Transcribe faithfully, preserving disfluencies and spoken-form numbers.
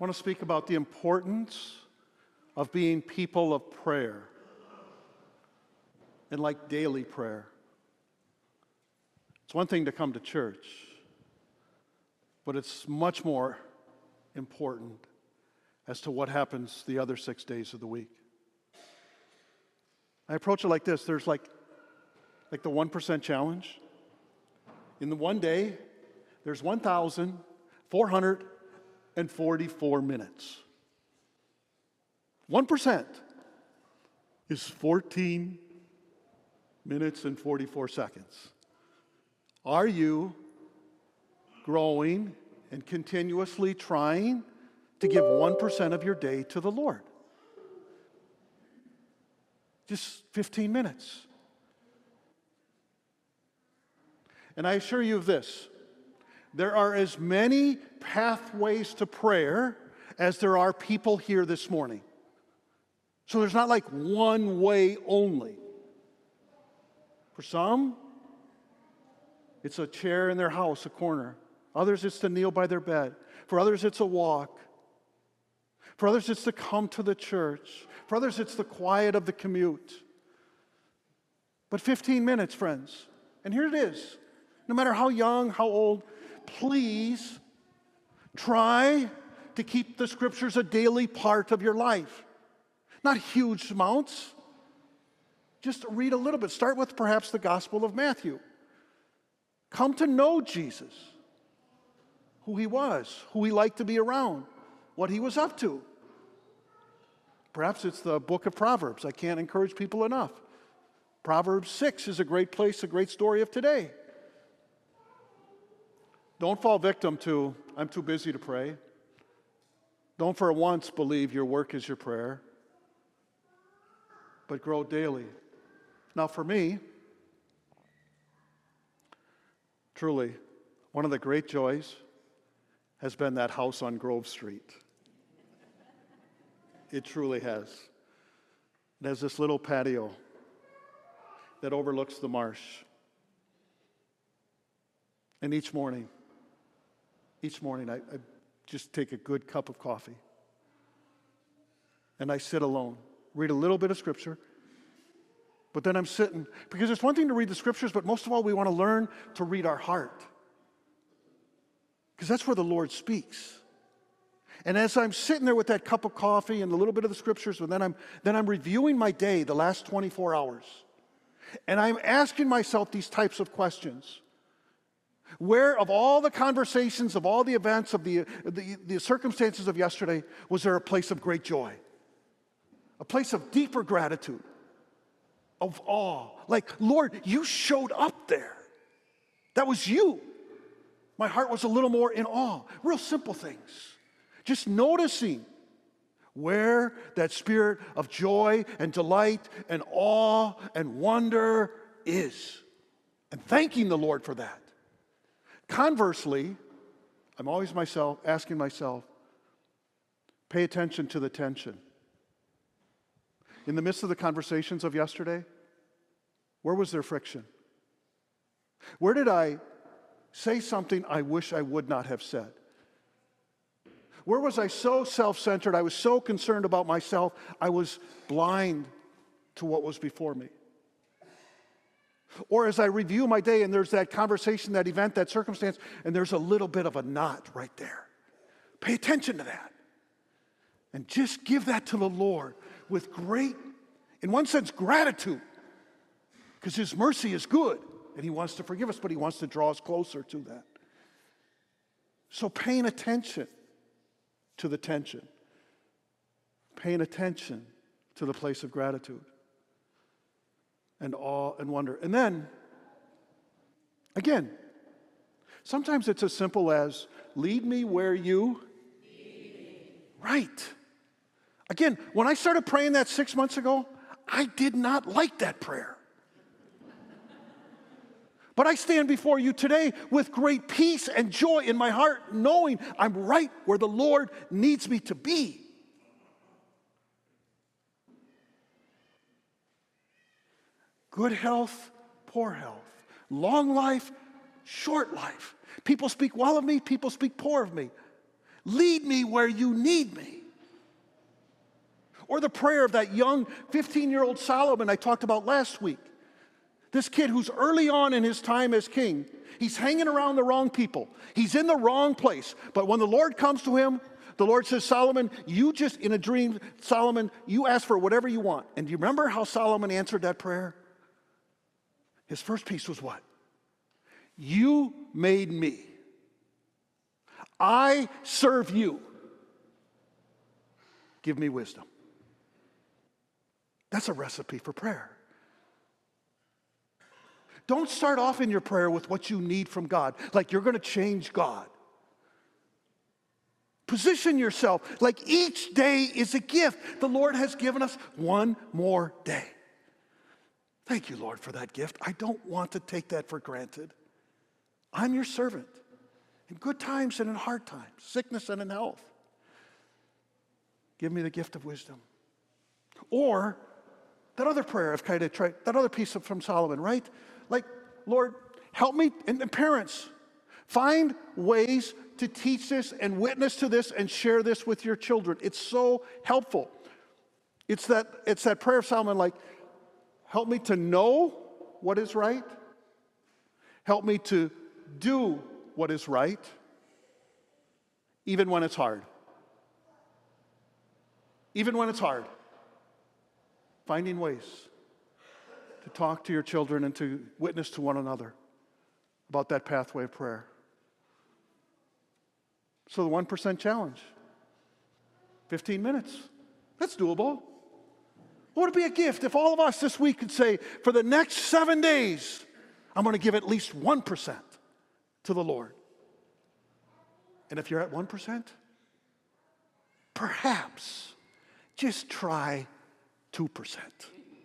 I want to speak about the importance of being people of prayer and like daily prayer. It's one thing to come to church, but it's much more important as to what happens the other six days of the week. I approach it like this. There's like, like the one percent challenge. In the one day, there's one thousand four hundred forty-four minutes. one percent is fourteen minutes and forty-four seconds. Are you growing and continuously trying to give one percent of your day to the Lord? Just fifteen minutes. And I assure you of this, there are as many pathways to prayer as there are people here this morning. So there's not like one way only. For some, it's a chair in their house, a corner. Others, it's to kneel by their bed. For others, it's a walk. For others, it's to come to the church. For others, it's the quiet of the commute. But fifteen minutes, friends. And here it is. No matter how young, how old, please try to keep the Scriptures a daily part of your life. Not huge amounts. Just read a little bit. Start with perhaps the Gospel of Matthew. Come to know Jesus, who he was, who he liked to be around, what he was up to. Perhaps it's the book of Proverbs. I can't encourage people enough. Proverbs six is a great place, a great story of today. Don't fall victim to, I'm too busy to pray. Don't for once believe your work is your prayer, but grow daily. Now for me, truly, one of the great joys has been that house on Grove Street. It truly has. It has this little patio that overlooks the marsh. And each morning, each morning I, I just take a good cup of coffee. And I sit alone, read a little bit of Scripture, but then I'm sitting, because it's one thing to read the Scriptures, but most of all, we want to learn to read our heart. Because that's where the Lord speaks. And as I'm sitting there with that cup of coffee and a little bit of the Scriptures, and then I'm, then I'm reviewing my day, the last twenty-four hours. And I'm asking myself these types of questions. Where, of all the conversations, of all the events, of the, the, the circumstances of yesterday, was there a place of great joy? A place of deeper gratitude, of awe. Like, Lord, you showed up there. That was you. My heart was a little more in awe. Real simple things. Just noticing where that spirit of joy and delight and awe and wonder is. And thanking the Lord for that. Conversely, I'm always myself asking myself, pay attention to the tension. In the midst of the conversations of yesterday, where was there friction? Where did I say something I wish I would not have said? Where was I so self-centered, I was so concerned about myself, I was blind to what was before me? Or as I review my day and there's that conversation, that event, that circumstance, and there's a little bit of a knot right there. Pay attention to that. And just give that to the Lord with great, in one sense, gratitude. Because His mercy is good and He wants to forgive us, but He wants to draw us closer to that. So paying attention to the tension. Paying attention to the place of gratitude. And awe and wonder. And then, again, sometimes it's as simple as, lead me where you lead me. Right. Again, when I started praying that six months ago, I did not like that prayer. But I stand before you today with great peace and joy in my heart, knowing I'm right where the Lord needs me to be. Good health, poor health. Long life, short life. People speak well of me, people speak poor of me. Lead me where you need me. Or the prayer of that young fifteen-year-old Solomon I talked about last week. This kid who's early on in his time as king, he's hanging around the wrong people. He's in the wrong place. But when the Lord comes to him, the Lord says, Solomon, you just, in a dream, Solomon, you ask for whatever you want. And do you remember how Solomon answered that prayer? His first piece was what? You made me. I serve you. Give me wisdom. That's a recipe for prayer. Don't start off in your prayer with what you need from God, like you're going to change God. Position yourself like each day is a gift. The Lord has given us one more day. Thank you, Lord, for that gift. I don't want to take that for granted. I'm your servant in good times and in hard times, sickness and in health. Give me the gift of wisdom. Or that other prayer I've kind of tried, that other piece from Solomon, right? Like, Lord, help me, and the parents, find ways to teach this and witness to this and share this with your children. It's so helpful. It's that, it's that prayer of Solomon, like, help me to know what is right. Help me to do what is right, even when it's hard. Even when it's hard. Finding ways to talk to your children and to witness to one another about that pathway of prayer. So the one percent challenge, fifteen minutes, that's doable. What would it be a gift if all of us this week could say, for the next seven days, I'm going to give at least one percent to the Lord. And if you're at one percent, perhaps just try two percent.